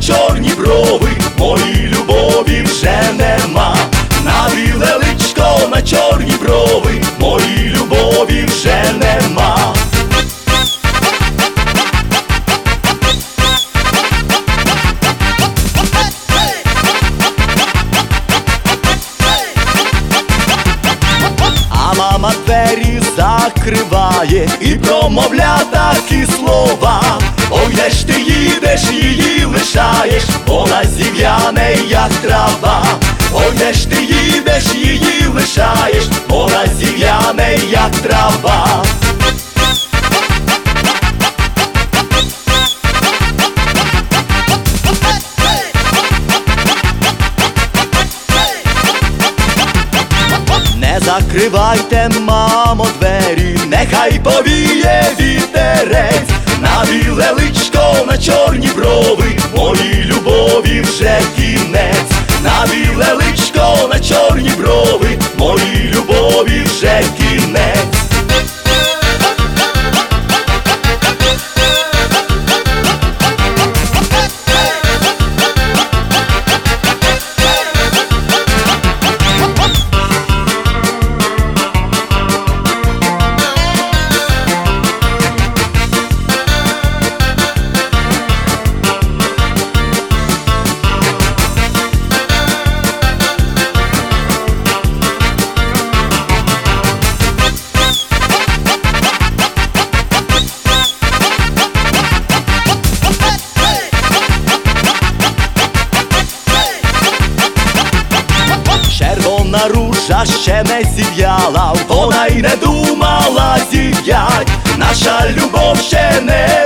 чорні брови, моїй любові вже нема. На біле личко, на чорні брови, моїй любові вже нема. А мама двері закриває і промовля такі слова: ой, де ж ти їдеш, її лишаєш, вона зів'яне, як трава. Ой, де ж ти їдеш, її лишаєш, вона зів'яне, як трава. Не закривайте, мамо, двері, нехай повіє вітерець. На біле личко, на чорні брови, моїй любові вже кінець. На біле личко, на чорні брови, моїй любові вже кінець. Червона ружа ще не зів'яла, вона й не думала зів'ять. Наша любов ще не